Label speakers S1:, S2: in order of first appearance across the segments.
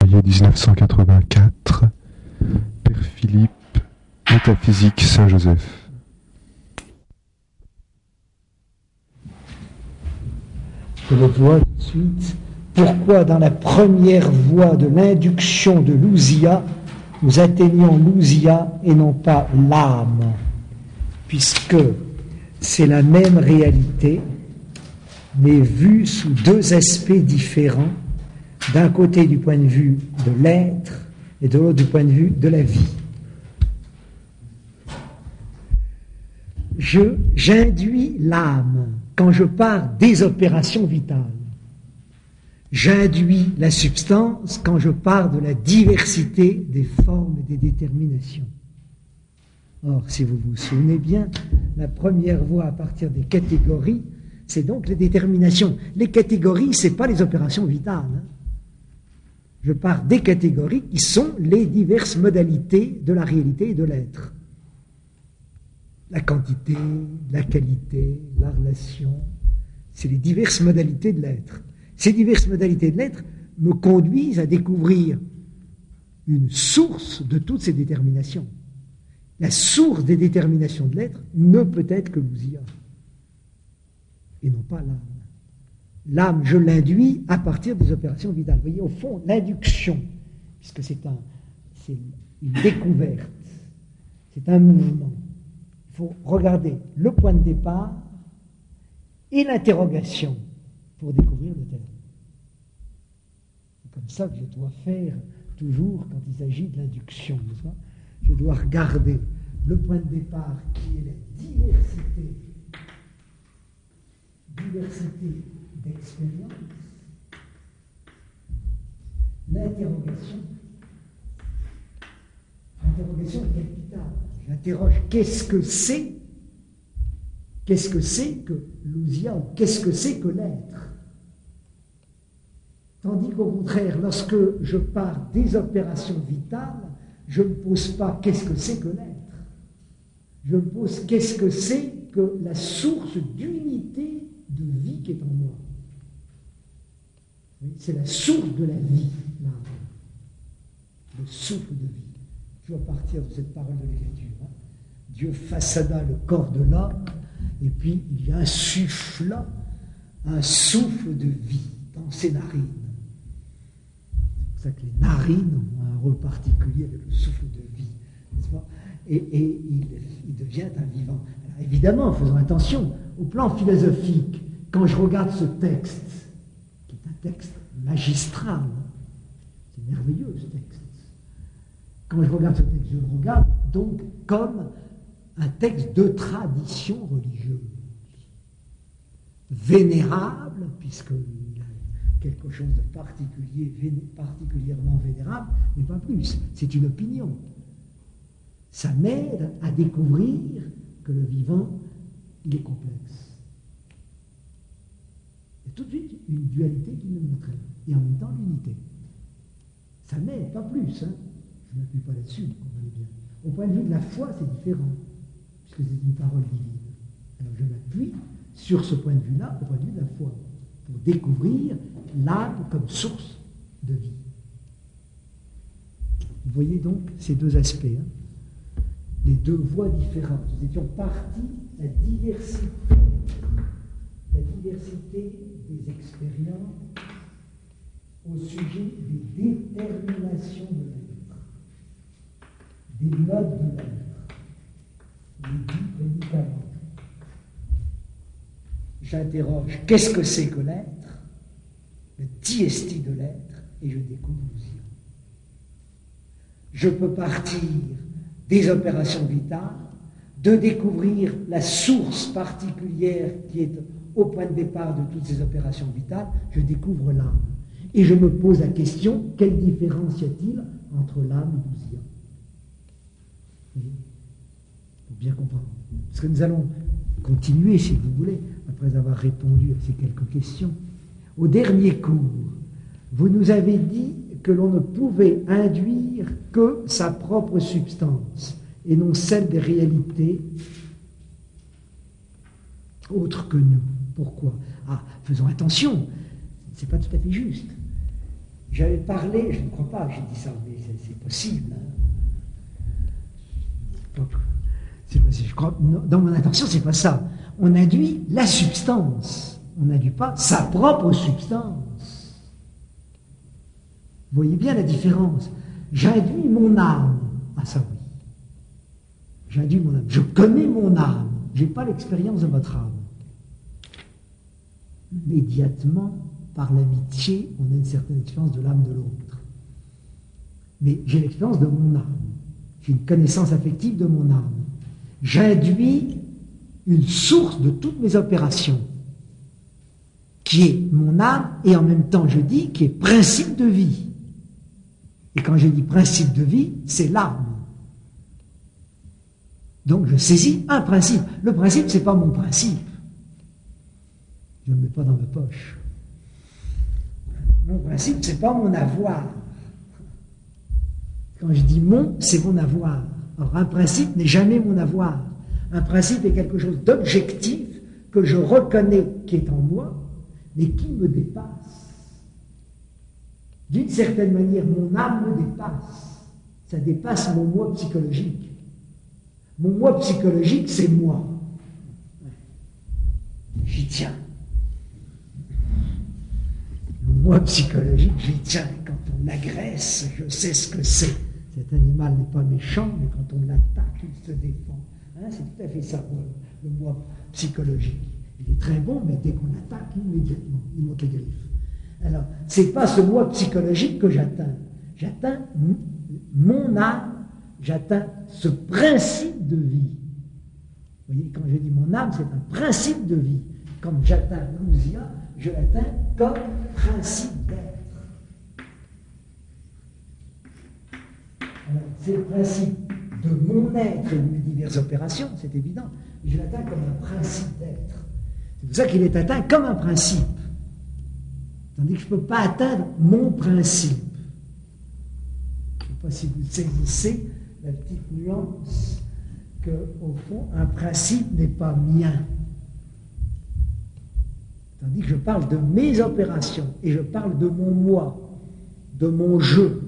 S1: février 1984, Père Philippe, Métaphysique Saint-Joseph.
S2: Je le vois tout de suite. Pourquoi dans la première voie de l'induction de l'ousia, nous atteignons l'ousia et non pas l'âme, puisque c'est la même réalité, mais vue sous deux aspects différents, d'un côté du point de vue de l'être et de l'autre du point de vue de la vie. J'induis l'âme quand je pars des opérations vitales. J'induis la substance quand je pars de la diversité des formes et des déterminations. Or, si vous vous souvenez bien, la première voie à partir des catégories, c'est donc les déterminations. Les catégories, ce n'est pas les opérations vitales. Je pars des catégories qui sont les diverses modalités de la réalité et de l'être. La quantité, la qualité, la relation, c'est les diverses modalités de l'être. Ces diverses modalités de l'être me conduisent à découvrir une source de toutes ces déterminations. La source des déterminations de l'être ne peut être que l'ousia, et non pas l'âme. L'âme, je l'induis à partir des opérations vitales. Vous voyez, au fond, l'induction, puisque c'est une découverte, c'est un mouvement. Il faut regarder le point de départ et l'interrogation pour découvrir le terme. C'est comme ça que je dois faire toujours quand il s'agit de l'induction, n'est-ce pas ? Je dois regarder le point de départ qui est la diversité d'expérience, l'interrogation est capitale. J'interroge qu'est-ce que c'est que l'ousia, ou qu'est-ce que c'est que l'être. Tandis qu'au contraire, lorsque je pars des opérations vitales, je ne me pose pas qu'est-ce que c'est que l'être. Je me pose qu'est-ce que c'est que la source d'unité de vie qui est en moi. Oui, c'est la source de la vie, l'âme. Le souffle de vie. Je dois partir de cette parole de l'Écriture. Dieu façonna le corps de l'homme, et puis il insuffla un souffle de vie dans ses narines. C'est pour ça que les narines ont un rôle particulier avec le souffle de vie, n'est-ce pas ? Et il devient un vivant. Alors évidemment, faisons attention, au plan philosophique, quand je regarde ce texte, qui est un texte magistral, c'est merveilleux ce texte, quand je regarde ce texte, je le regarde donc comme un texte de tradition religieuse, vénérable, puisqu'il a quelque chose de particulièrement vénérable, mais pas plus, c'est une opinion. Ça m'aide à découvrir que le vivant, il est complexe. Il y a tout de suite une dualité qui me montrait, et en même temps l'unité. Ça m'aide, pas plus, hein. Je ne m'appuie pas là-dessus, vous comprenez bien. Au point de vue de la foi, c'est différent, puisque c'est une parole divine. Alors je m'appuie sur ce point de vue-là, au point de vue de la foi, pour découvrir l'âme comme source de vie. Vous voyez donc ces deux aspects, hein, les deux voies différentes. Nous étions partis de la diversité des expériences au sujet des déterminations de l'être, des modes de l'être, les dits prédicaments. J'interroge qu'est-ce que c'est que l'être, le diesti de l'être, et je découvre l'ousia. Je peux partir des opérations vitales, de découvrir la source particulière qui est au point de départ de toutes ces opérations vitales, je découvre l'âme. Et je me pose la question, quelle différence y a-t-il entre l'âme et l'ousia ? Il faut bien comprendre. Parce que nous allons continuer, si vous voulez, après avoir répondu à ces quelques questions. Au dernier cours, vous nous avez dit que l'on ne pouvait induire que sa propre substance, et non celle des réalités autres que nous. Pourquoi ? Ah, faisons attention, c'est pas tout à fait juste. J'avais parlé, je ne crois pas, j'ai dit ça, mais c'est possible. C'est possible, je crois, dans mon intention, c'est pas ça. On induit la substance, on n'induit pas sa propre substance. Vous voyez bien la différence. J'induis mon âme. Ah ça oui. J'induis mon âme. Je connais mon âme. Je n'ai pas l'expérience de votre âme. Immédiatement, par l'amitié, on a une certaine expérience de l'âme de l'autre. Mais j'ai l'expérience de mon âme. J'ai une connaissance affective de mon âme. J'induis une source de toutes mes opérations, qui est mon âme, et en même temps, je dis, qui est principe de vie. Et quand je dis principe de vie, c'est l'âme. Donc je saisis un principe. Le principe, ce n'est pas mon principe. Je ne le mets pas dans ma poche. Mon principe, ce n'est pas mon avoir. Quand je dis mon, c'est mon avoir. Alors un principe n'est jamais mon avoir. Un principe est quelque chose d'objectif que je reconnais qui est en moi, mais qui me dépasse. D'une certaine manière, mon âme me dépasse. Ça dépasse mon moi psychologique. Mon moi psychologique, c'est moi. J'y tiens. Mon moi psychologique, j'y tiens. Quand on l'agresse, je sais ce que c'est. Cet animal n'est pas méchant, mais quand on l'attaque, il se défend. C'est tout à fait ça, le moi psychologique. Il est très bon, mais dès qu'on l'attaque, immédiatement, il monte les griffes. Alors, ce n'est pas ce moi psychologique que j'atteins. J'atteins mon âme, j'atteins ce principe de vie. Vous voyez, quand je dis mon âme, c'est un principe de vie. Quand j'atteins l'ousia, je l'atteins comme principe d'être. Alors, c'est le principe de mon être et de mes diverses opérations, c'est évident. Je l'atteins comme un principe d'être. C'est pour ça qu'il est atteint comme un principe. Tandis que je ne peux pas atteindre mon principe. Je ne sais pas si vous saisissez la petite nuance qu'au fond, un principe n'est pas mien. Tandis que je parle de mes opérations et je parle de mon moi, de mon je.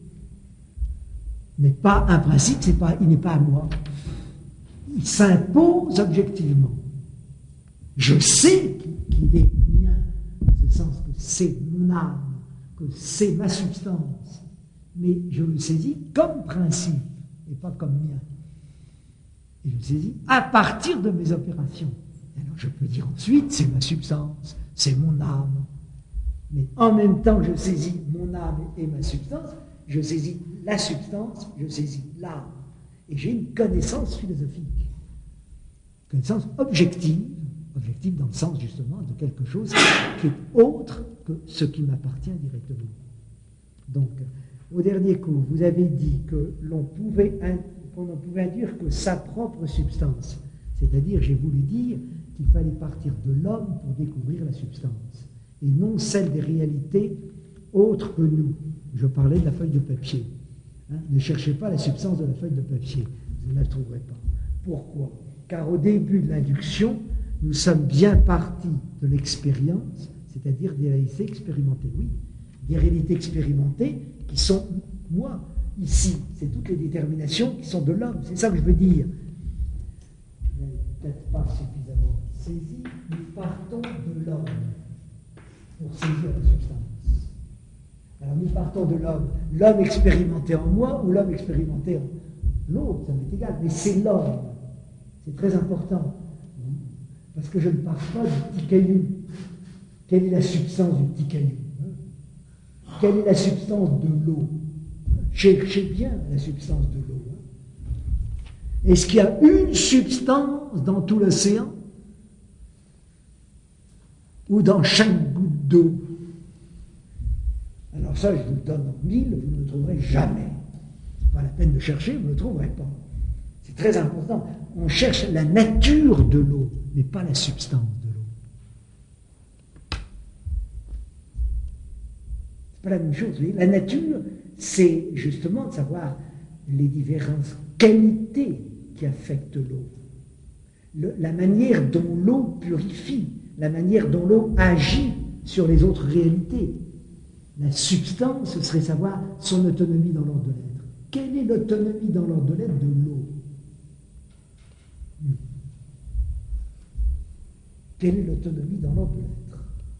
S2: Mais pas un principe, il n'est pas à moi. Il s'impose objectivement. Je sais qu'il est mien, en ce sens que c'est mon âme, que c'est ma substance, mais je le saisis comme principe et pas comme mien. Et je le saisis à partir de mes opérations. Alors je peux dire ensuite, c'est ma substance, c'est mon âme. Mais en même temps, je saisis mon âme et ma substance, je saisis la substance, je saisis l'âme. Et j'ai une connaissance philosophique, connaissance objective dans le sens justement de quelque chose qui est autre que ce qui m'appartient directement. Donc, au dernier coup, vous avez dit qu'on ne pouvait induire que sa propre substance. C'est-à-dire, j'ai voulu dire qu'il fallait partir de l'homme pour découvrir la substance, et non celle des réalités autres que nous. Je parlais de la feuille de papier. Ne cherchez pas la substance de la feuille de papier, vous ne la trouverez pas. Pourquoi? Car au début de l'induction, nous sommes bien partis de l'expérience, c'est-à-dire des réalités expérimentées. Oui, des réalités expérimentées qui sont moi, ici. C'est toutes les déterminations qui sont de l'homme. C'est ça que je veux dire. Je n'ai peut-être pas suffisamment saisi. Nous partons de l'homme pour saisir la substance. Alors nous partons de l'homme expérimenté en moi ou l'homme expérimenté en l'autre, ça m'est égal, mais c'est l'homme. C'est très important. Parce que je ne parle pas du petit caillou. Quelle est la substance du petit caillou? Quelle est la substance de l'eau? Cherchez bien la substance de l'eau. Est-ce qu'il y a une substance dans tout l'océan? Ou dans chaque goutte d'eau? Alors ça, je vous le donne en 1000, vous ne le trouverez jamais. Ce n'est pas la peine de chercher, vous ne le trouverez pas. C'est très important. On cherche la nature de l'eau, mais pas la substance de l'eau. C'est pas la même chose. Vous voyez. La nature, c'est justement de savoir les différentes qualités qui affectent l'eau. La manière dont l'eau purifie, la manière dont l'eau agit sur les autres réalités. La substance, ce serait savoir son autonomie dans l'ordre de l'être. Quelle est l'autonomie dans l'ordre de l'être de l'eau? Quelle est l'autonomie dans l'ordre de l'être?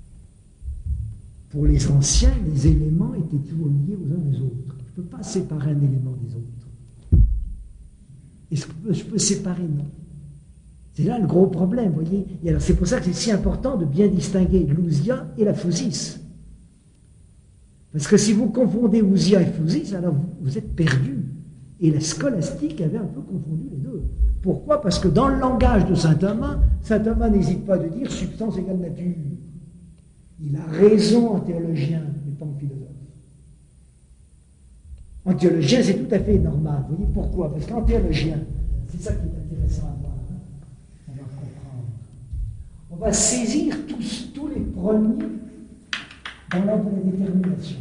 S2: Pour les anciens, les éléments étaient toujours liés aux uns aux autres. Je ne peux pas séparer un élément des autres. Est-ce que je peux séparer? Non. C'est là le gros problème, vous voyez. Et alors c'est pour ça que c'est si important de bien distinguer l'ousia et la physis. Parce que si vous confondez ousia et physis, alors vous êtes perdu. Et la scolastique avait un peu confondu les deux. Pourquoi? Parce que dans le langage de saint Thomas n'hésite pas de dire substance égale nature. Il a raison en théologien, mais pas en philosophe. En théologien, c'est tout à fait normal. Vous voyez pourquoi? Parce qu'en théologien, c'est ça qui est intéressant à voir. On va comprendre. On va saisir tous les premiers dans l'ordre de la détermination.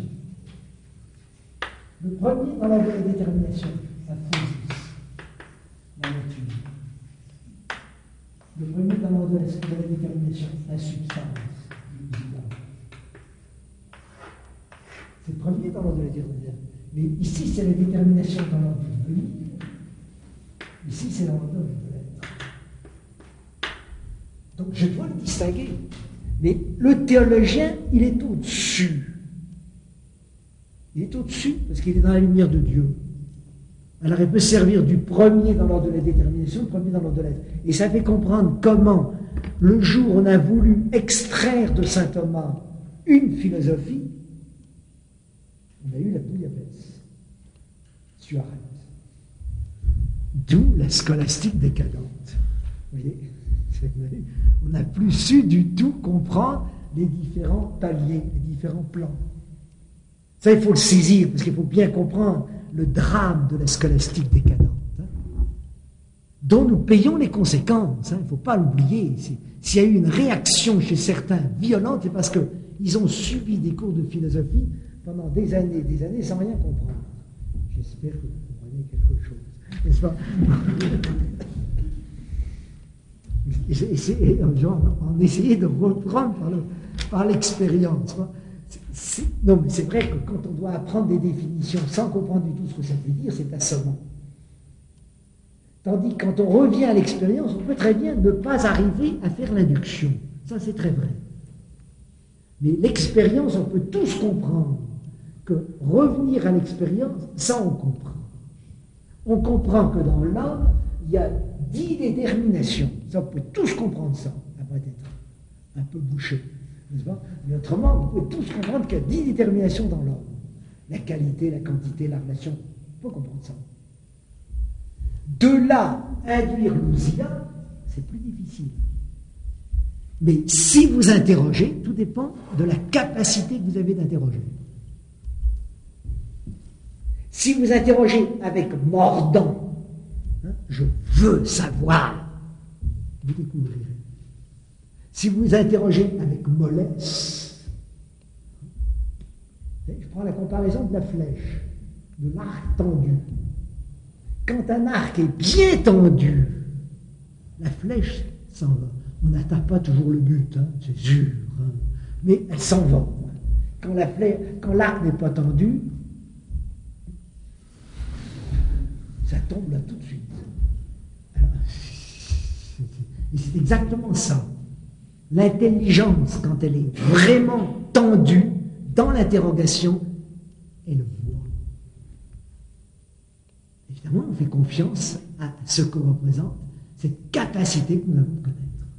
S2: Le premier dans l'ordre de la détermination, la physis, la nature. Le premier dans l'ordre de la détermination, la substance, l'ousia. C'est le premier dans l'ordre de la détermination. Mais ici, c'est la détermination dans l'ordre du venir. Ici, c'est l'ordre de l'être. Donc, je dois le distinguer. Mais le théologien, il est au-dessus. Il est au-dessus parce qu'il est dans la lumière de Dieu. Alors, il peut servir du premier dans l'ordre de la détermination, le premier dans l'ordre de l'être. Et ça fait comprendre comment, le jour où on a voulu extraire de saint Thomas une philosophie, on a eu la bouillabaisse. Suarez. D'où la scolastique décadente. Vous voyez, on n'a plus su du tout comprendre les différents paliers, les différents plans. Ça, il faut le saisir, parce qu'il faut bien comprendre le drame de la scolastique décadente, dont nous payons les conséquences. Il ne faut pas l'oublier. S'il y a eu une réaction chez certains violente, c'est parce qu'ils ont subi des cours de philosophie pendant des années sans rien comprendre. J'espère que vous comprenez quelque chose. N'est-ce pas? On essayait de reprendre par l'expérience. Non, mais c'est vrai que quand on doit apprendre des définitions sans comprendre du tout ce que ça veut dire, c'est assommant. Tandis que quand on revient à l'expérience, on peut très bien ne pas arriver à faire l'induction. Ça, c'est très vrai. Mais l'expérience, on peut tous comprendre que revenir à l'expérience, ça on comprend. On comprend que dans l'homme, il y a 10 déterminations. Ça, on peut tous comprendre ça, après être un peu bouché, n'est-ce pas? Mais autrement, vous pouvez tous comprendre qu'il y a 10 déterminations dans l'homme. La qualité, la quantité, la relation, on peut comprendre ça. De là, induire l'ousia, c'est plus difficile. Mais si vous interrogez, tout dépend de la capacité que vous avez d'interroger. Si vous interrogez avec mordant, je veux savoir, vous découvrirez. Si vous interrogez avec mollesse, je prends la comparaison de la flèche, de l'arc tendu. Quand un arc est bien tendu, la flèche s'en va. On n'atteint pas toujours le but, c'est sûr, mais elle s'en va. Quand l'arc n'est pas tendu, ça tombe là tout de suite. Alors, et c'est exactement ça. L'intelligence, quand elle est vraiment tendue dans l'interrogation, elle voit. Évidemment, on fait confiance à ce que représente cette capacité que nous avons de connaître.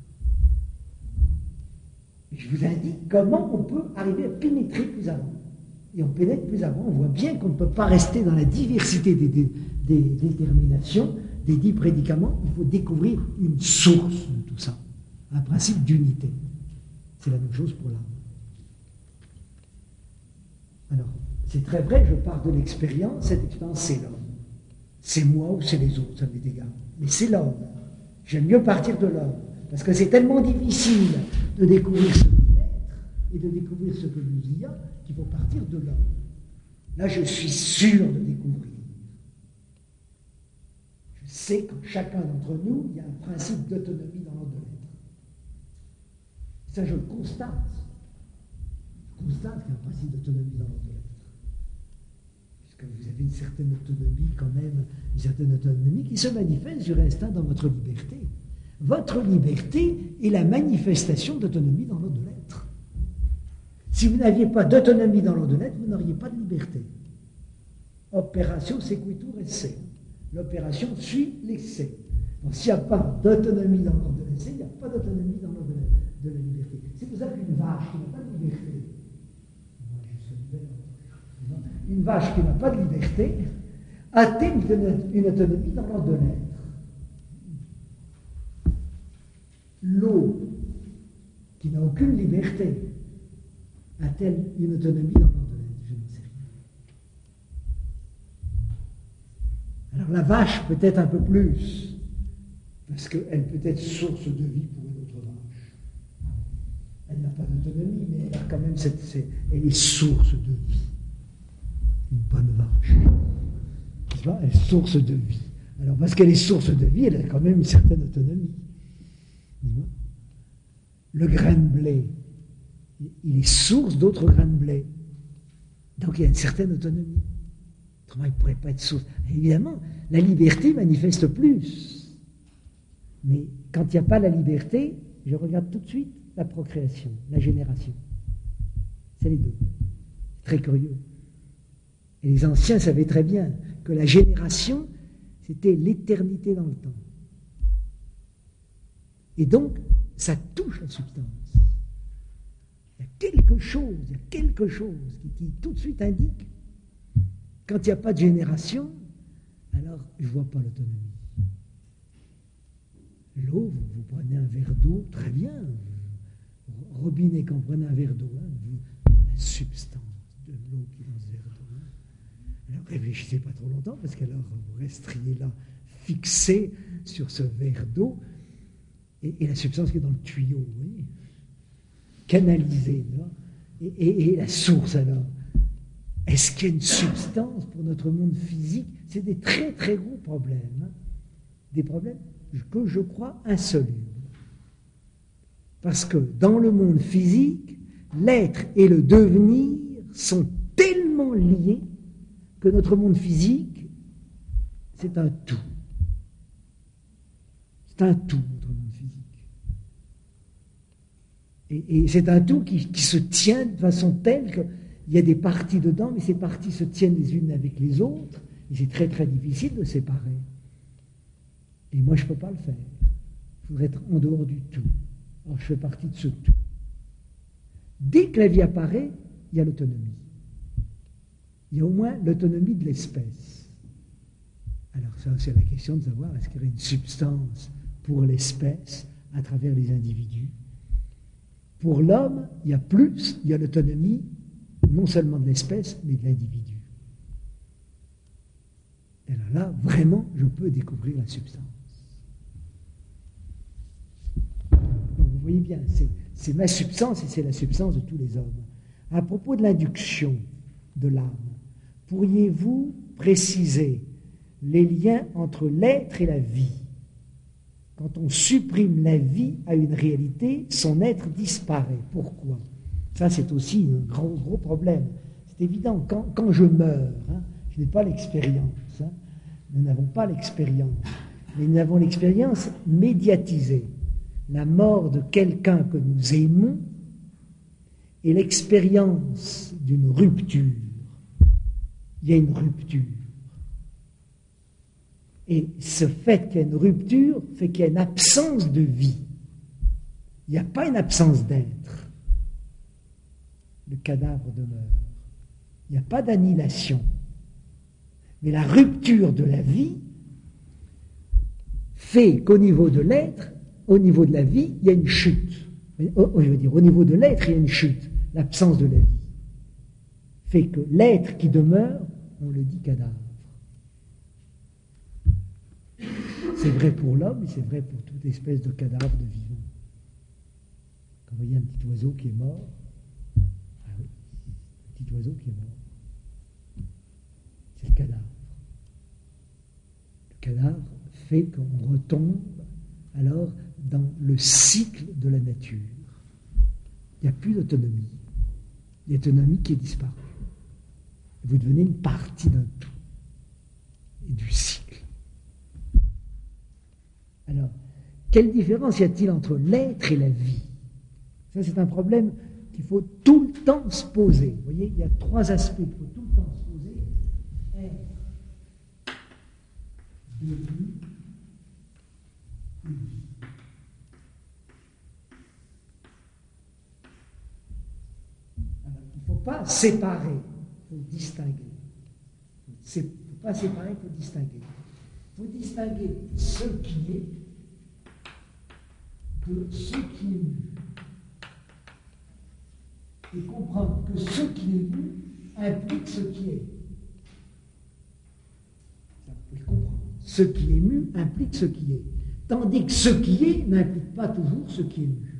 S2: Et je vous indique comment on peut arriver à pénétrer plus avant. Et on pénètre plus avant, on voit bien qu'on ne peut pas rester dans la diversité des déterminations, des 10 prédicaments. Il faut découvrir une source de tout ça, un principe d'unité. C'est la même chose pour l'âme. Alors, c'est très vrai, je pars de l'expérience, cette expérience c'est l'homme. C'est moi ou c'est les autres, ça m'est égal. Mais c'est l'homme. J'aime mieux partir de l'homme, parce que c'est tellement difficile de découvrir ce que l'être et de découvrir ce que nous y a, qu'il faut partir de l'homme. Là, je suis sûr de découvrir. Je sais qu'en chacun d'entre nous, il y a un principe d'autonomie dans l'ordre de l'être. Ça, je le constate. Je Proustal qui a un principe d'autonomie dans l'ordre de l'être. Puisque vous avez une certaine autonomie quand même, une certaine autonomie qui se manifeste sur instinct dans votre liberté. Votre liberté est la manifestation d'autonomie dans l'ordre de l'être. Si vous n'aviez pas d'autonomie dans l'ordre de l'être, vous n'auriez pas de liberté. Operatio sequitur esse. L'opération suit l'essai. Donc s'il n'y a pas d'autonomie dans l'ordre de l'essai, il n'y a pas d'autonomie dans l'ordre de la liberté. Si vous avez une vache qui n'a pas de liberté, une vache qui n'a pas de liberté a-t-elle une autonomie dans l'ordre de l'être? L'eau, qui n'a aucune liberté, a-t-elle une autonomie dans l'ordre de l'être? Je n'en sais rien. Alors la vache peut-être un peu plus, parce qu'elle peut être source de vie pour une autre vache. Elle n'a pas d'autonomie, mais elle a quand même elle est source de vie. Une bonne vache. N'est-ce pas? Elle est source de vie. Alors parce qu'elle est source de vie, elle a quand même une certaine autonomie. Le grain de blé, il est source d'autres grains de blé. Donc il y a une certaine autonomie. Autrement, il ne pourrait pas être source. Évidemment, la liberté manifeste plus. Mais quand il n'y a pas la liberté, je regarde tout de suite la procréation, la génération. C'est les deux. Très curieux. Et les anciens savaient très bien que la génération, c'était l'éternité dans le temps. Et donc, ça touche la substance. Il y a quelque chose qui tout de suite indique, quand il n'y a pas de génération, alors je ne vois pas l'autonomie. L'eau, vous prenez un verre d'eau, très bien. Robinet, quand vous prenez un verre d'eau, la substance de l'eau qui est dans ce verre d'eau. Alors réfléchissez pas trop longtemps, parce qu'alors vous restriez là, fixé sur ce verre d'eau, et la substance qui est dans le tuyau, vous voyez, canalisée, là, et la source alors. Est-ce qu'il y a une substance pour notre monde physique? C'est des très très gros problèmes, hein. Des problèmes que je crois insolubles. Parce que dans le monde physique, l'être et le devenir sont tellement liés que notre monde physique, c'est un tout. C'est un tout, notre monde physique. Et c'est un tout qui se tient de façon telle qu'il y a des parties dedans, mais ces parties se tiennent les unes avec les autres, et c'est très très difficile de séparer. Et moi, je ne peux pas le faire. Je voudrais être en dehors du tout. Alors, je fais partie de ce tout. Dès que la vie apparaît, il y a l'autonomie. Il y a au moins l'autonomie de l'espèce. Alors, ça, c'est la question de savoir est-ce qu'il y aurait une substance pour l'espèce à travers les individus. Pour l'homme, il y a l'autonomie non seulement de l'espèce, mais de l'individu. Et alors là, vraiment, je peux découvrir la substance. Donc vous voyez bien, c'est ma substance et c'est la substance de tous les hommes. À propos de l'induction de l'âme, pourriez-vous préciser les liens entre l'être et la vie? Quand on supprime la vie à une réalité, son être disparaît. Pourquoi? Ça, c'est aussi un gros problème. C'est évident, quand je meurs, hein, je n'ai pas l'expérience. Hein, nous n'avons pas l'expérience. Mais nous avons l'expérience médiatisée. La mort de quelqu'un que nous aimons et l'expérience d'une rupture. Il y a une rupture. Et ce fait qu'il y a une rupture fait qu'il y a une absence de vie. Il n'y a pas une absence d'être. Le cadavre demeure. Il n'y a pas d'annihilation. Mais la rupture de la vie fait qu'au niveau de l'être, au niveau de la vie, il y a une chute. Je veux dire, au niveau de l'être, il y a une chute. L'absence de la vie fait que l'être qui demeure, on le dit cadavre. C'est vrai pour l'homme et c'est vrai pour toute espèce de cadavre de vivant. Quand vous voyez un petit oiseau qui est mort, ah oui, un petit oiseau qui est mort, c'est le cadavre. Le cadavre fait qu'on retombe alors dans le cycle de la nature. Il n'y a plus d'autonomie. Il y a un ami qui est disparu. Vous devenez une partie d'un tout et du cycle. Alors, quelle différence y a-t-il entre l'être et la vie? Ça, c'est un problème qu'il faut tout le temps se poser. Vous voyez, il y a trois aspects qu'il faut tout le temps se poser. Être, devenu, et vie. Alors, il ne faut pas séparer, il faut distinguer. Il ne faut pas séparer, il faut distinguer. Il faut distinguer ce qui est de ce qui est vu. Et comprendre que ce qui est vu implique ce qui est. Ça, vous pouvez comprendre. Ce qui est mu implique ce qui est. Tandis que ce qui est n'implique pas toujours ce qui est mu.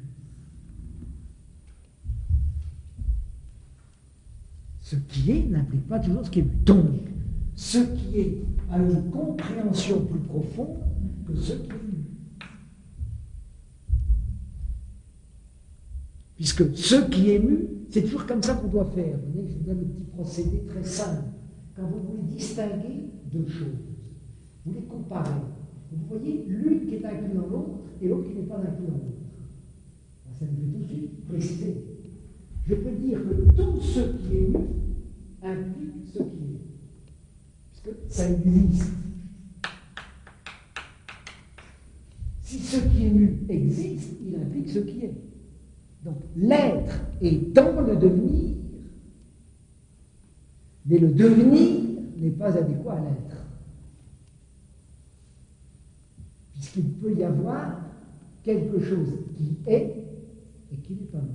S2: Ce qui est n'implique pas toujours ce qui est mu. Donc, ce qui est a une compréhension plus profonde que ce qui est mu. Puisque ce qui est mu, c'est toujours comme ça qu'on doit faire. Vous voyez, je vous donne un petit procédé très simple. Quand vous voulez distinguer deux choses, vous les comparez. Vous voyez l'une qui est inclue dans l'autre et l'autre qui n'est pas inclue dans l'autre. Ça nous fait tout de suite préciser. Je peux dire que tout ce qui est mu implique ce qui est. Puisque ça existe. Si ce qui est mu existe, il implique ce qui est. Donc, l'être est dans le devenir, mais le devenir n'est pas adéquat à l'être. Puisqu'il peut y avoir quelque chose qui est et qui n'est pas même.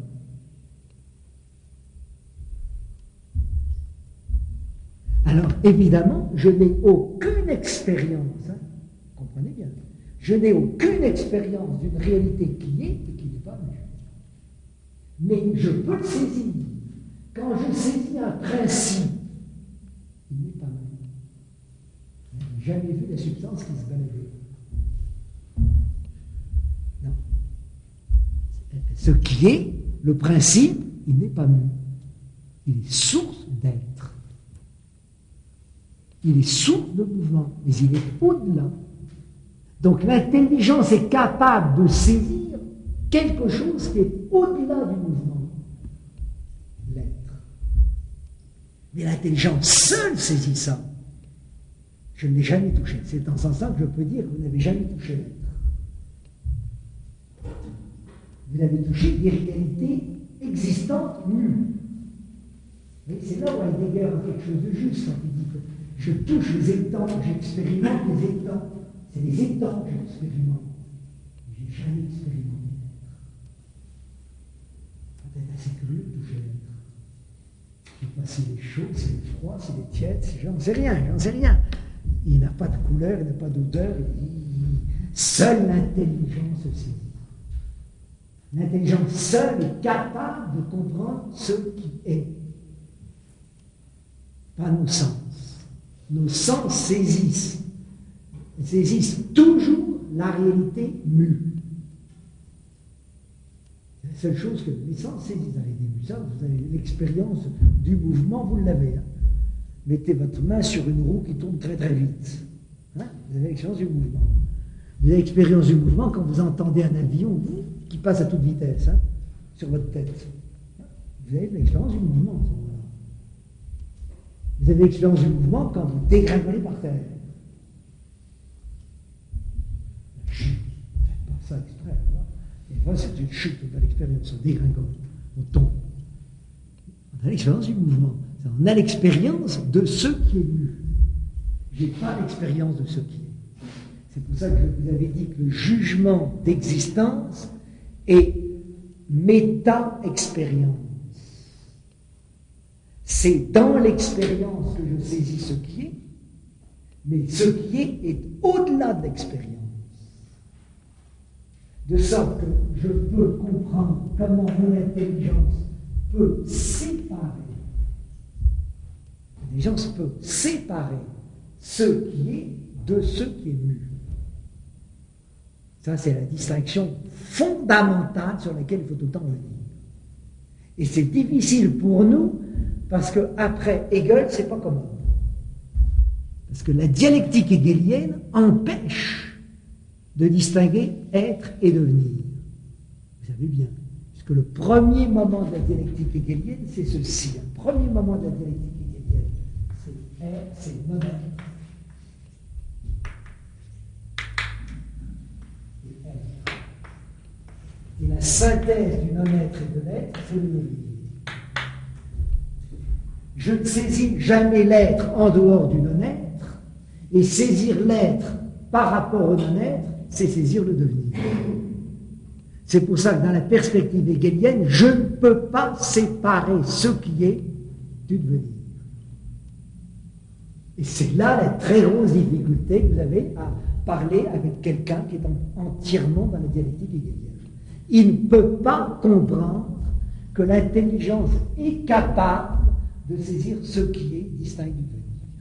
S2: Alors, évidemment, je n'ai aucune expérience, comprenez bien, je n'ai aucune expérience d'une réalité qui est et qui n'est pas même. Mais je peux le saisir. Quand je saisis un principe, il n'est pas même. Je n'ai jamais vu la substance qui se baladait. Non. Ce qui est, le principe, il n'est pas mu. Il est source d'être. Il est source de mouvement, mais il est au-delà. Donc l'intelligence est capable de saisir quelque chose qui est au-delà du mouvement, l'être. Mais l'intelligence seule saisit ça. Je ne l'ai jamais touché. C'est dans ce sens-là que je peux dire que vous n'avez jamais touché l'être. Vous avez touché des réalités existantes nues. Mais c'est là où Heidegger a quelque chose de juste quand il dit que je touche les étangs, j'expérimente les étangs. C'est les étangs que j'expérimente. Je n'ai jamais expérimenté. C'est assez curieux de toucher l'être. Je ne sais pas s'il est chaud, s'il est froid, s'il est tiède, j'en sais rien. Il n'a pas de couleur, il n'a pas d'odeur, seule l'intelligence saisit. L'intelligence seule est capable de comprendre ce qui est. Pas nos sens. Nos sens saisissent toujours la réalité mue. La seule chose que les sens saisissent dans les débuts, ça, vous avez l'expérience du mouvement, vous l'avez. Hein. Mettez votre main sur une roue qui tourne très très vite. Hein, vous avez l'expérience du mouvement. Vous avez l'expérience du mouvement quand vous entendez un avion qui passe à toute vitesse sur votre tête. Vous avez l'expérience du mouvement. Vous avez l'expérience du mouvement quand vous dégringolez par terre. La chute, faites pas ça exprès. Et voilà, c'est une chute, on a l'expérience, on dégringole, on tombe. On a l'expérience du mouvement. On a l'expérience de ce qui est mu. Je n'ai pas l'expérience de ce qui est. C'est pour ça que je vous avais dit que le jugement d'existence est méta-expérience. C'est dans l'expérience que je saisis ce qui est, mais ce qui est au-delà de l'expérience. De sorte que je peux comprendre comment mon intelligence peut séparer. L'intelligence peut séparer ce qui est de ce qui est mu. Ça, c'est la distinction fondamentale sur laquelle il faut tout le temps revenir. Et c'est difficile pour nous, parce qu'après Hegel, c'est pas commode. Parce que la dialectique hegelienne empêche de distinguer être et devenir. Vous savez bien. Puisque le premier moment de la dialectique hegelienne, c'est ceci. Le premier moment de la dialectique hegelienne, c'est être, c'est non-être. Et être. Et la synthèse du non-être et de l'être, c'est le devenir. Je ne saisis jamais l'être en dehors du non-être, et saisir l'être par rapport au non-être, c'est saisir le devenir. C'est pour ça que dans la perspective hegelienne, je ne peux pas séparer ce qui est du devenir. Et c'est là la très grosse difficulté que vous avez à parler avec quelqu'un qui est entièrement dans la dialectique hegelienne. Il ne peut pas comprendre que l'intelligence est capable de saisir ce qui est distinct du devenir.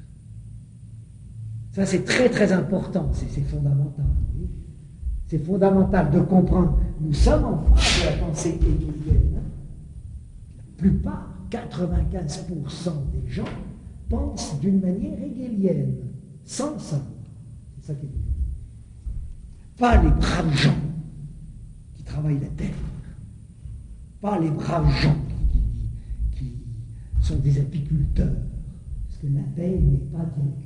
S2: Ça, c'est très très important, c'est fondamental. C'est fondamental de comprendre. Nous sommes en face de la pensée hegelienne. La plupart, 95% des gens, pensent d'une manière hegelienne, sans le savoir. C'est ça qui est difficile. Pas les braves gens qui travaillent la terre, pas les braves gens qui sont des apiculteurs, parce que l'abeille n'est pas dialectique.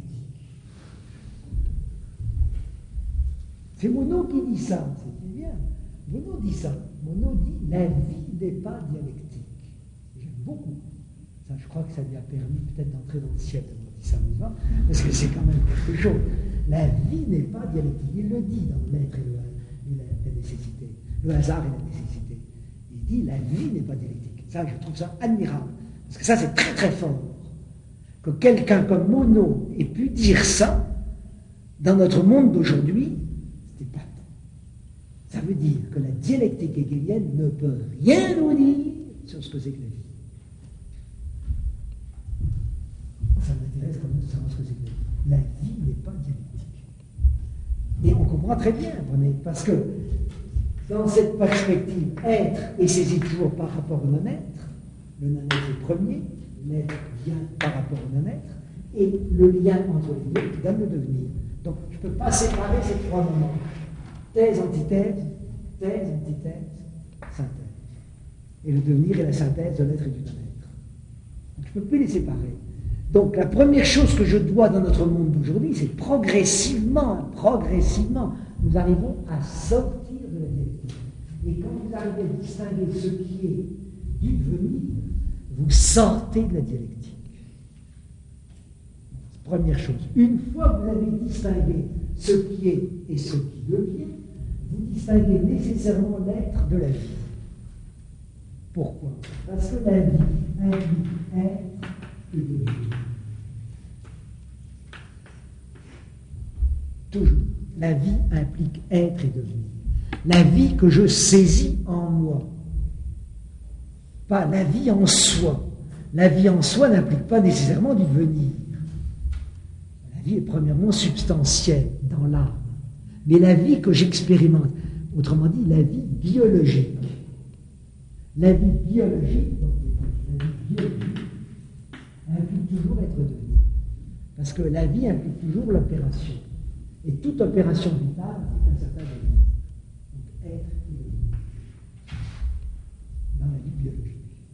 S2: C'est Monod qui dit ça, c'est bien. Monod dit ça. Monod dit la vie n'est pas dialectique. J'aime beaucoup. Ça, je crois que ça lui a permis peut-être d'entrer dans le ciel d'avoir dit ça, parce que c'est quand même quelque chose. La vie n'est pas dialectique. Il le dit dans l'être et la nécessité, le hasard et la nécessité. Il dit la vie n'est pas dialectique. Ça, je trouve ça admirable. Parce que ça, c'est très très fort. Que quelqu'un comme Monod ait pu dire ça dans notre monde d'aujourd'hui, c'est épatant. Ça veut dire que la dialectique hegelienne ne peut rien nous dire sur ce que c'est que la vie. Ça m'intéresse quand même de savoir ce que c'est que la vie. La vie n'est pas dialectique. Et on comprend très bien, parce que dans cette perspective, être est saisi toujours par rapport au non-être. Le non-être est premier, l'être vient par rapport au non-être, et le lien entre les deux qui donne le devenir. Donc je ne peux pas séparer ces trois moments. Thèse, antithèse, synthèse. Et le devenir est la synthèse de l'être et du non-être. Donc je ne peux plus les séparer. Donc la première chose que je dois dans notre monde d'aujourd'hui, c'est progressivement, nous arrivons à sortir de la dialectique. Et quand vous arrivez à distinguer ce qui est du devenir, vous sortez de la dialectique. Première chose. Une fois que vous avez distingué ce qui est et ce qui devient, vous distinguez nécessairement l'être de la vie. Pourquoi? Parce que la vie implique être et devenir. Toujours. La vie implique être et devenir. La vie que je saisis en moi. Pas la vie en soi. La vie en soi n'implique pas nécessairement du devenir. La vie est premièrement substantielle dans l'âme. Mais la vie que j'expérimente, autrement dit, la vie biologique. La vie biologique, implique toujours être devenu. Parce que la vie implique toujours l'opération. Et toute opération vitale implique un certain devenir. Donc être et devenir. Dans la vie biologique.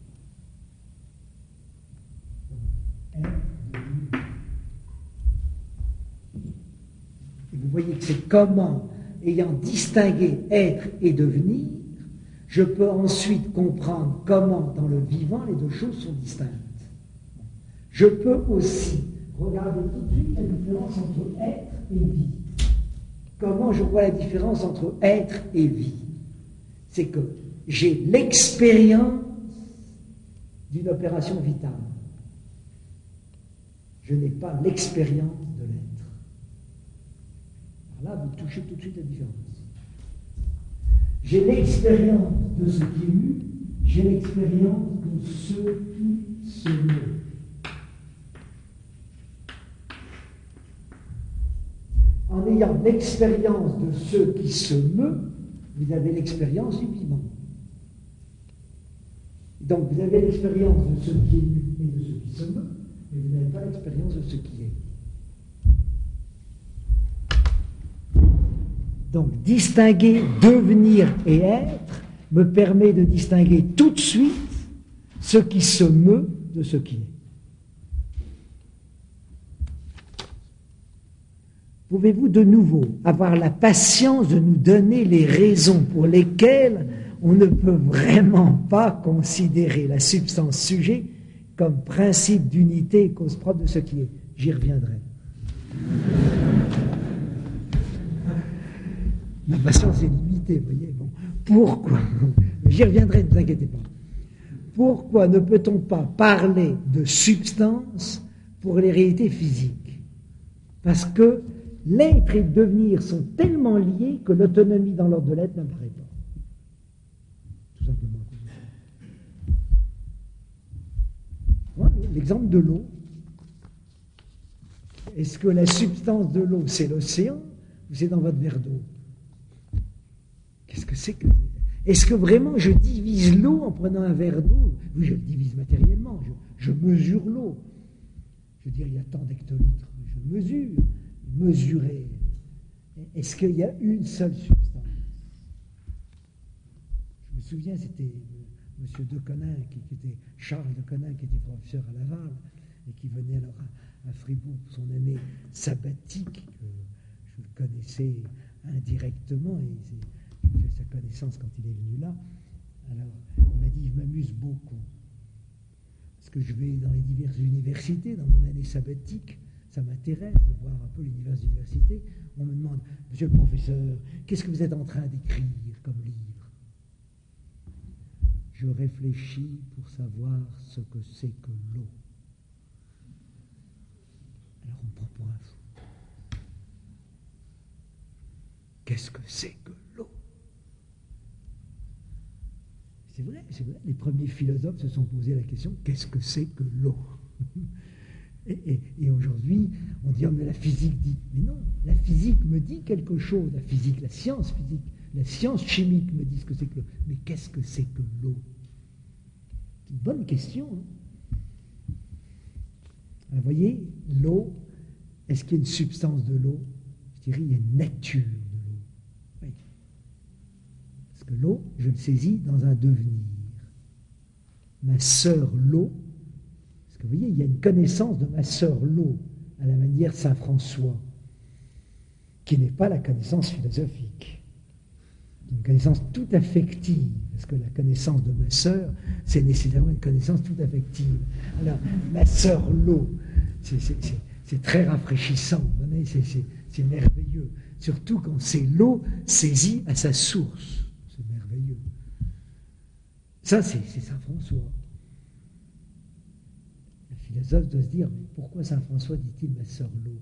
S2: Donc, être, devenir. Et vous voyez que c'est comment, ayant distingué être et devenir, je peux ensuite comprendre comment, dans le vivant, les deux choses sont distinctes. Je peux aussi regarder tout de suite la différence entre être et vie. Comment je vois la différence entre être et vie? C'est que j'ai l'expérience d'une opération vitale. Je n'ai pas l'expérience de l'être. Alors là, vous touchez tout de suite la différence. J'ai l'expérience de ce qui est mu, j'ai l'expérience de ce qui se meut. En ayant l'expérience de ce qui se meut, vous avez l'expérience du vivant. Donc vous avez l'expérience de ce qui est nu et de ce qui se meut, mais vous n'avez pas l'expérience de ce qui est. Donc distinguer devenir et être me permet de distinguer tout de suite ce qui se meut de ce qui est. Pouvez-vous de nouveau avoir la patience de nous donner les raisons pour lesquelles on ne peut vraiment pas considérer la substance sujet comme principe d'unité et cause propre de ce qui est? J'y reviendrai. Ma patience est limitée, vous voyez. Bon. Pourquoi? J'y reviendrai, ne vous inquiétez pas. Pourquoi ne peut-on pas parler de substance pour les réalités physiques? Parce que l'être et le devenir sont tellement liés que l'autonomie dans l'ordre de l'être n'apparaît pas. Tout simplement. Voilà, l'exemple de l'eau. Est-ce que la substance de l'eau, c'est l'océan ou c'est dans votre verre d'eau? Qu'est-ce que c'est que... Est-ce que vraiment je divise l'eau en prenant un verre d'eau? Oui, je le divise matériellement, je mesure l'eau. Je veux dire, il y a tant d'hectolitres, je mesure. Mesurer. Est-ce qu'il y a une seule substance? Je me souviens, c'était M. Deconin, qui était Charles Deconin, qui était professeur à Laval, et qui venait alors à Fribourg pour son année sabbatique, que je le connaissais indirectement, et j'ai fait sa connaissance quand il est venu là. Alors, il m'a dit, je m'amuse beaucoup, parce que je vais dans les diverses universités, dans mon année sabbatique. Ça m'intéresse de voir un peu l'univers des universités. On me demande, monsieur le professeur, qu'est-ce que vous êtes en train d'écrire comme livre? Je réfléchis pour savoir ce que c'est que l'eau. Alors on me prend pour un fou. Qu'est-ce que c'est que l'eau? C'est vrai, les premiers philosophes se sont posé la question, qu'est-ce que c'est que l'eau? Et aujourd'hui, on dit, oh, mais la physique dit. Mais non, la physique me dit quelque chose. La physique, la science physique, la science chimique me dit ce que c'est que l'eau. Mais qu'est-ce que c'est que l'eau? C'est une bonne question. Hein. Alors, vous voyez, l'eau, est-ce qu'il y a une substance de l'eau? Je dirais, il y a une nature de l'eau. Oui. Parce que l'eau, je le saisis dans un devenir. Ma sœur, l'eau, vous voyez, il y a une connaissance de ma sœur l'eau, à la manière de Saint François, qui n'est pas la connaissance philosophique, une connaissance tout affective, parce que la connaissance de ma sœur, c'est nécessairement une connaissance tout affective. Alors, ma sœur l'eau, c'est très rafraîchissant, vous voyez, c'est merveilleux, surtout quand c'est l'eau saisie à sa source, c'est merveilleux. Ça, c'est Saint François. Le philosophe doit se dire, mais pourquoi Saint François dit-il ma sœur l'eau?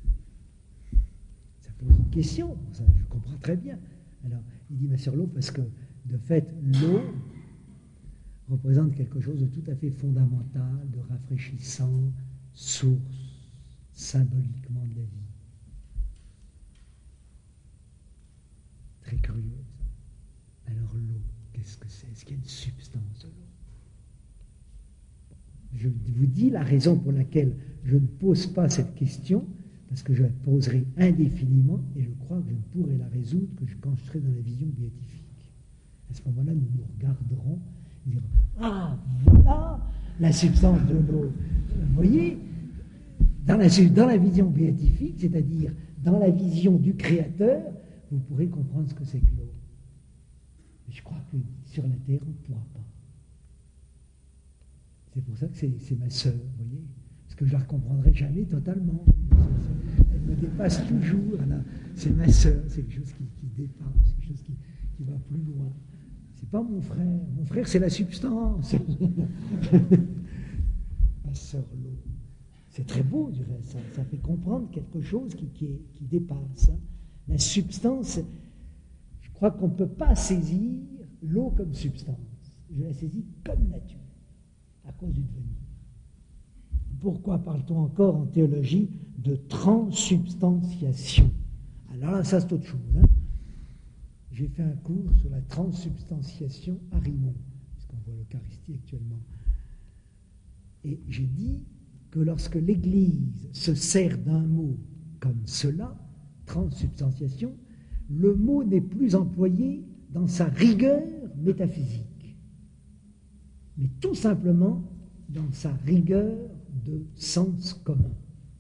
S2: Ça pose une question, ça, je comprends très bien. Alors, il dit ma sœur l'eau parce que, de fait, l'eau représente quelque chose de tout à fait fondamental, de rafraîchissant, source, symboliquement de la vie. Très curieux, ça. Alors, l'eau, qu'est-ce que c'est? Est-ce qu'il y a une substance de l'eau? Je vous dis la raison pour laquelle je ne pose pas cette question, parce que je la poserai indéfiniment, et je crois que je ne pourrai la résoudre que quand je serai dans la vision béatifique. À ce moment-là, nous nous regarderons et dirons, ah, voilà la substance de l'eau. Vous voyez, dans la vision béatifique, c'est-à-dire dans la vision du Créateur, vous pourrez comprendre ce que c'est que l'eau. Je crois que sur la terre, on ne pourra pas. C'est pour ça que c'est ma sœur, vous voyez, parce que je ne la comprendrai jamais totalement. Elle me dépasse toujours. C'est ma sœur, c'est quelque chose qui dépasse, c'est quelque chose qui va plus loin. C'est pas mon frère. Mon frère, c'est la substance. Ma sœur, l'eau. C'est très beau, du reste. Ça fait comprendre quelque chose qui dépasse. Hein. La substance, je crois qu'on ne peut pas saisir l'eau comme substance. Je la saisis comme nature, à cause du devenir. Pourquoi parle-t-on encore en théologie de transsubstantiation? Alors là, ça c'est autre chose. Hein. J'ai fait un cours sur la transsubstantiation à Rimont, parce qu'on voit l'Eucharistie actuellement. Et j'ai dit que lorsque l'Église se sert d'un mot comme cela, transsubstantiation, le mot n'est plus employé dans sa rigueur métaphysique, mais tout simplement dans sa rigueur de sens commun.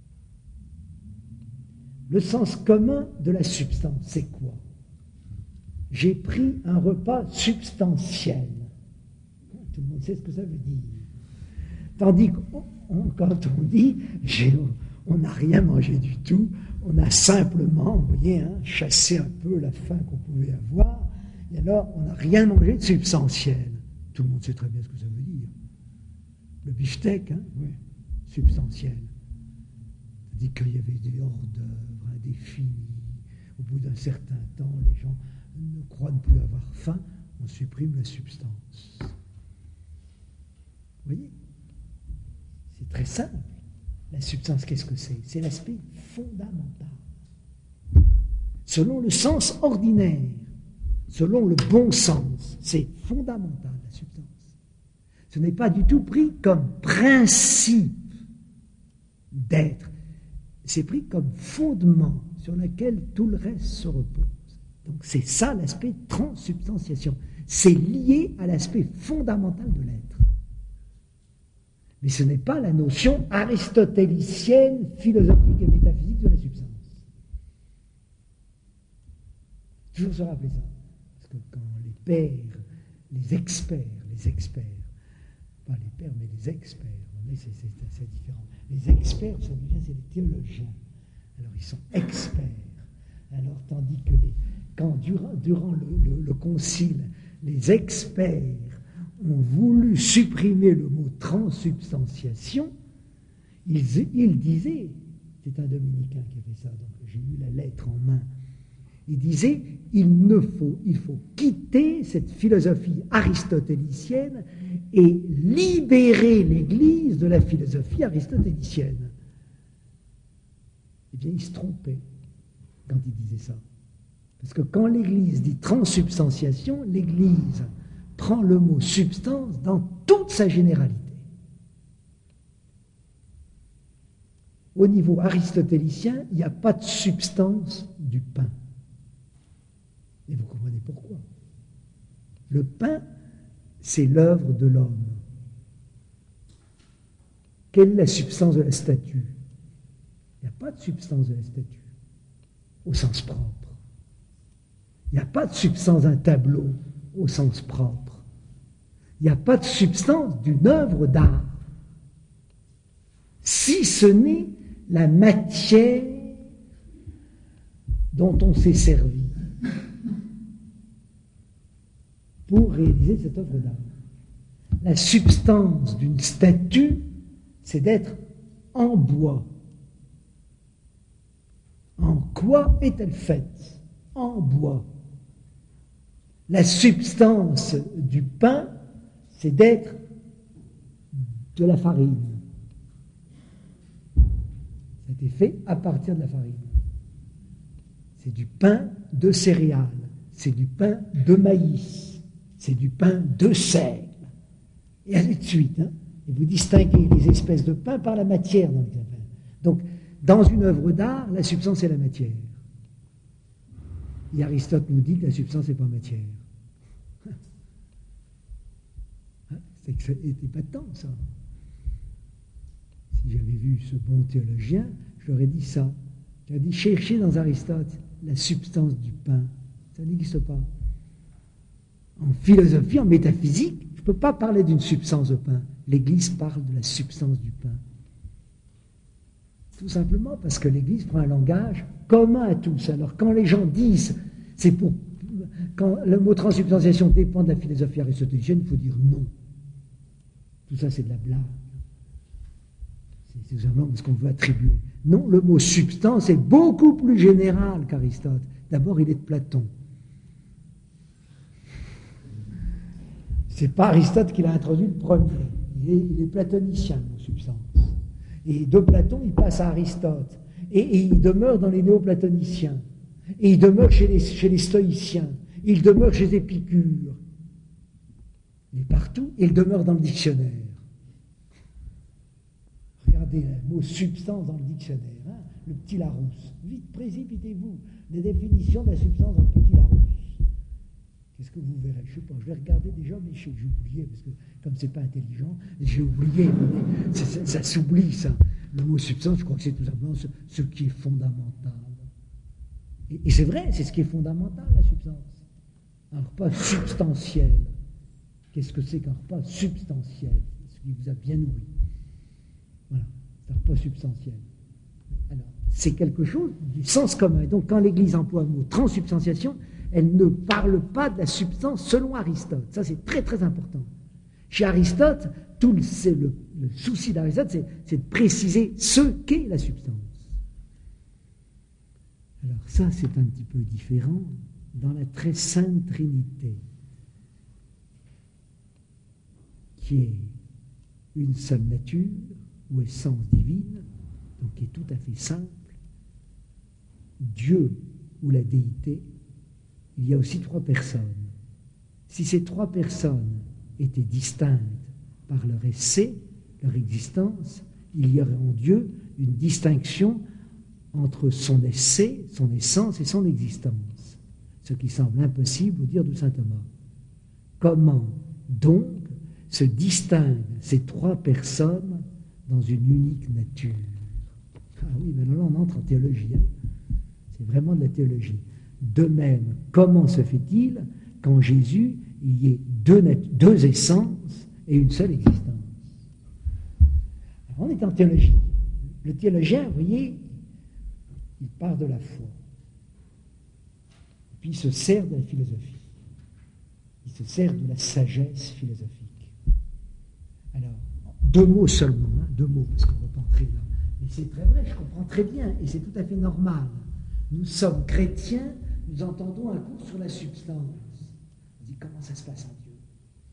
S2: Le sens commun de la substance, c'est quoi? J'ai pris un repas substantiel. Tout le monde sait ce que ça veut dire. Tandis que quand on dit on n'a rien mangé du tout, on a simplement, vous voyez, chassé un peu la faim qu'on pouvait avoir, et alors on n'a rien mangé de substantiel. Tout le monde sait très bien ce que ça veut dire. Le beefsteak, oui, substantiel. C'est-à-dire qu'il y avait des hors-d'œuvre, indéfinis. Au bout d'un certain temps, les gens ne croient ne plus avoir faim, on supprime la substance. Vous voyez? C'est très simple. La substance, qu'est-ce que c'est? C'est l'aspect fondamental. Selon le sens ordinaire, selon le bon sens, c'est fondamental, la substance. Ce n'est pas du tout pris comme principe d'être. C'est pris comme fondement sur lequel tout le reste se repose. Donc c'est ça l'aspect transsubstantiation. C'est lié à l'aspect fondamental de l'être. Mais ce n'est pas la notion aristotélicienne, philosophique et métaphysique de la substance. Toujours se rappeler ça. Parce que quand les pères, les experts, pas les pères mais les experts, mais c'est assez différent. Les experts, vous savez bien, c'est les théologiens. Alors ils sont experts. Alors tandis que quand durant le concile, les experts ont voulu supprimer le mot transsubstantiation, ils disaient, c'est un dominicain qui a fait ça, donc j'ai eu la lettre en main, il disait, il faut quitter cette philosophie aristotélicienne et libérer l'Église de la philosophie aristotélicienne. Eh bien, il se trompait quand il disait ça. Parce que quand l'Église dit transsubstantiation, l'Église prend le mot substance dans toute sa généralité. Au niveau aristotélicien, il n'y a pas de substance du pain. Et vous comprenez pourquoi. Le pain, c'est l'œuvre de l'homme. Quelle est la substance de la statue? Il n'y a pas de substance de la statue, au sens propre. Il n'y a pas de substance d'un tableau, au sens propre. Il n'y a pas de substance d'une œuvre d'art, si ce n'est la matière dont on s'est servi pour réaliser cette œuvre d'art. La substance d'une statue, c'est d'être en bois. En quoi est-elle faite? En bois. La substance du pain, c'est d'être de la farine. Ça a été fait à partir de la farine. C'est du pain de céréales, c'est du pain de maïs, c'est du pain de seigle, et ainsi de suite. Et vous distinguez les espèces de pain par la matière dans les affaires. Donc, dans une œuvre d'art, la substance est la matière. Et Aristote nous dit que la substance n'est pas matière. C'est épatant, ça. Si j'avais vu ce bon théologien, je leur ai dit ça. J'aurais dit, cherchez dans Aristote la substance du pain. Ça n'existe pas. En philosophie, en métaphysique, je ne peux pas parler d'une substance de pain. L'Église parle de la substance du pain. Tout simplement parce que l'Église prend un langage commun à tous. Alors quand les gens disent, quand le mot transsubstantiation dépend de la philosophie aristotélicienne, il faut dire non. Tout ça, c'est de la blague. C'est tout simplement parce qu'on veut attribuer. Non, le mot substance est beaucoup plus général qu'Aristote. D'abord, il est de Platon. C'est pas Aristote qui l'a introduit le premier. Il est platonicien, le mot substance. Et de Platon, il passe à Aristote. Et il demeure dans les néoplatoniciens. Et il demeure chez les stoïciens. Il demeure chez Épicure. Il est partout. partout, et il demeure dans le dictionnaire. Regardez le mot substance dans le dictionnaire, hein, le petit Larousse. Vite, précipitez-vous. Les définitions de la substance dans le petit Larousse. Qu'est-ce que vous verrez? Je ne sais pas, je vais regarder déjà, mais j'ai oublié, parce que comme c'est pas intelligent, j'ai oublié. Ça s'oublie, ça. Le mot substance, je crois que c'est tout simplement ce qui est fondamental. Et c'est vrai, c'est ce qui est fondamental, la substance. Un repas substantiel. Qu'est-ce que c'est qu'un repas substantiel? Ce qui vous a bien nourri. Voilà, c'est un repas substantiel. Alors, c'est quelque chose du sens commun. Et donc, quand l'Église emploie le mot transsubstantiation, elle ne parle pas de la substance selon Aristote. Ça, c'est très, très important. Chez Aristote, le souci d'Aristote, c'est de préciser ce qu'est la substance. Alors ça, c'est un petit peu différent dans la très sainte Trinité, qui est une seule nature, ou essence divine, donc qui est tout à fait simple. Dieu ou la déité, il y a aussi trois personnes. Si ces trois personnes étaient distinctes par leur essai, leur existence, il y aurait en Dieu une distinction entre son essai, son essence et son existence, ce qui semble impossible au dire de saint Thomas. Comment donc se distinguent ces trois personnes dans une unique nature? Ah oui, mais là on entre en théologie, hein. C'est vraiment de la théologie. De même, comment se fait-il qu'en Jésus, il y ait deux essences et une seule existence? Alors, on est en théologie. Le théologien, vous voyez, il part de la foi. Puis il se sert de la philosophie. Il se sert de la sagesse philosophique. Alors, deux mots seulement, hein, deux mots, parce qu'on ne va pas entrer là. Mais c'est très vrai, je comprends très bien, et c'est tout à fait normal. Nous sommes chrétiens, nous entendons un cours sur la substance. On dit comment ça se passe en Dieu.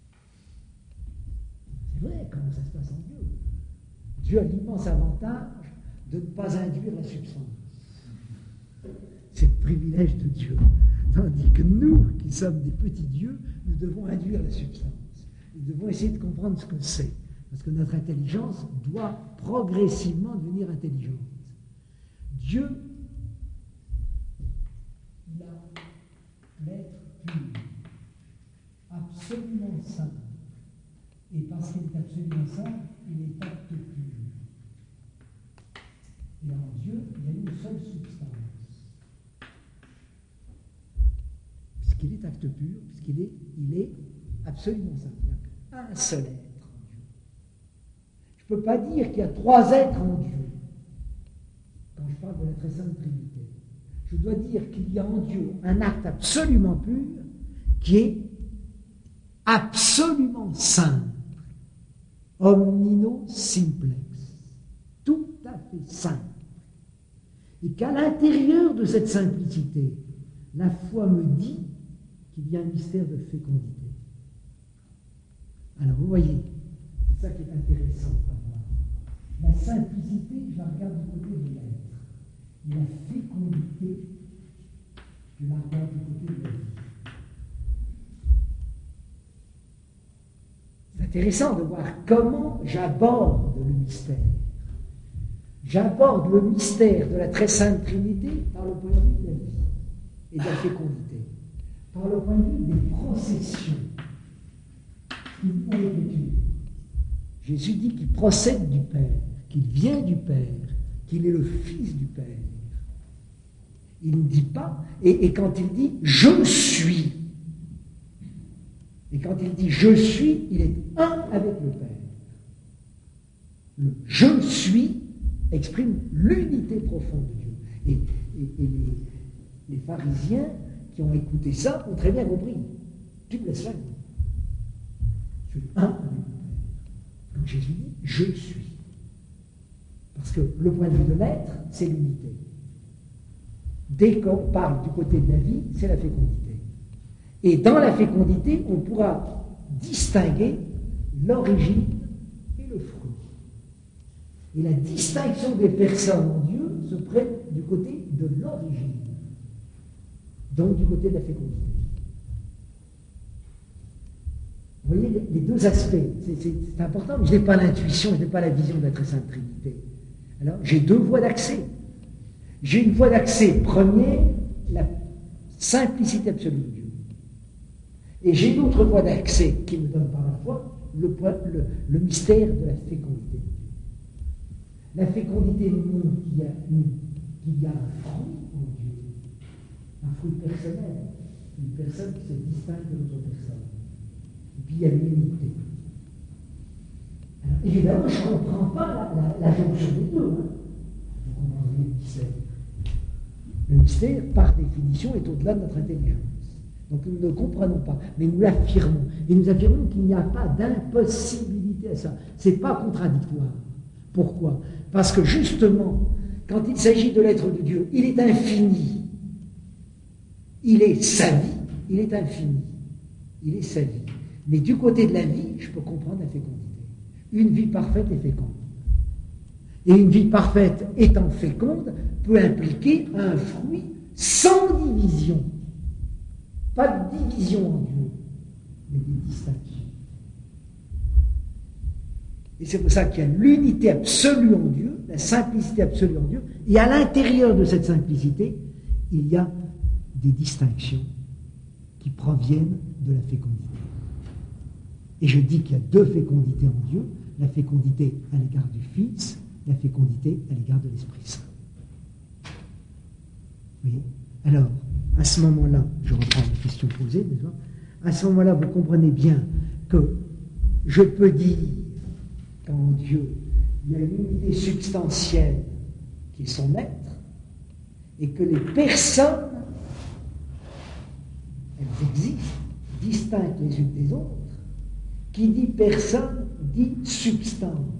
S2: C'est vrai, comment ça se passe en Dieu. Dieu a l'immense avantage de ne pas induire la substance. C'est le privilège de Dieu. Tandis que nous, qui sommes des petits dieux, nous devons induire la substance. Nous devons essayer de comprendre ce que c'est. Parce que notre intelligence doit progressivement devenir intelligente. Dieu, il a l'être pur, absolument saint. Et parce qu'il est absolument saint, il est acte pur. Et en Dieu, il y a une seule substance. Puisqu'il est acte pur, puisqu'il est absolument saint. Il n'y a qu'un seul être en Dieu. Je ne peux pas dire qu'il y a trois êtres en Dieu. Quand je parle de la très sainte Trinité, je dois dire qu'il y a en Dieu un acte absolument pur qui est absolument simple. Omnino simplex. Tout à fait simple. Et qu'à l'intérieur de cette simplicité, la foi me dit qu'il y a un mystère de fécondité. Alors vous voyez, c'est ça qui est intéressant à voir. La simplicité, je la regarde du côté de l'être. Et la fécondité, je la regarde du côté de la vie. C'est intéressant de voir comment j'aborde le mystère. J'aborde le mystère de la très sainte Trinité par le point de vue de la vie et de la fécondité, par le point de vue des processions. Il dit dans l'Écriture, Jésus dit qu'il procède du Père, qu'il vient du Père, qu'il est le Fils du Père. Il ne dit pas, et quand il dit « je suis », et quand il dit « je suis », il est un avec le Père. Le « je suis » exprime l'unité profonde de Dieu. Et les pharisiens qui ont écouté ça ont très bien compris. Tu me laisses faire. Je suis un avec le Père. Quand Jésus dit « je suis ». Parce que le point de vue de l'être, c'est l'unité. Dès qu'on parle du côté de la vie, c'est la fécondité. Et dans la fécondité, on pourra distinguer l'origine et le fruit. Et la distinction des personnes en Dieu se prête du côté de l'origine, donc du côté de la fécondité. Vous voyez les deux aspects, c'est important, mais je n'ai pas l'intuition, je n'ai pas la vision de la très sainte Trinité. Alors, j'ai deux voies d'accès. J'ai une voie d'accès, premier, la simplicité absolue de Dieu. Et j'ai une autre voie d'accès qui me donne par la foi le mystère de la fécondité de Dieu. La fécondité nous montre qu'il y a un fruit en Dieu, un fruit personnel, une personne qui se distingue de l'autre personne. Et puis il y a l'unité. Alors, évidemment, je ne comprends pas la jonction des deux. Hein. Vous comprendrez le mystère. Le mystère, par définition, est au-delà de notre intelligence. Donc nous ne comprenons pas, mais nous l'affirmons. Et nous affirmons qu'il n'y a pas d'impossibilité à ça. Ce n'est pas contradictoire. Pourquoi? Parce que justement, quand il s'agit de l'être de Dieu, il est infini. Il est sa vie, il est infini. Il est sa vie. Mais du côté de la vie, je peux comprendre la fécondité. Une vie parfaite est féconde. Et une vie parfaite étant féconde peut impliquer un fruit sans division. Pas de division en Dieu, mais des distinctions. Et c'est pour ça qu'il y a l'unité absolue en Dieu, la simplicité absolue en Dieu, et à l'intérieur de cette simplicité, il y a des distinctions qui proviennent de la fécondité. Et je dis qu'il y a deux fécondités en Dieu, la fécondité à l'égard du Fils, la fécondité à l'égard de l'Esprit Saint. Vous voyez? Alors, à ce moment-là, je reprends la question posée, n'est-ce pas? À ce moment-là, vous comprenez bien que je peux dire qu'en Dieu, il y a une unité substantielle qui est son être, et que les personnes, elles existent, distinctes les unes des autres. Qui dit personne dit substance.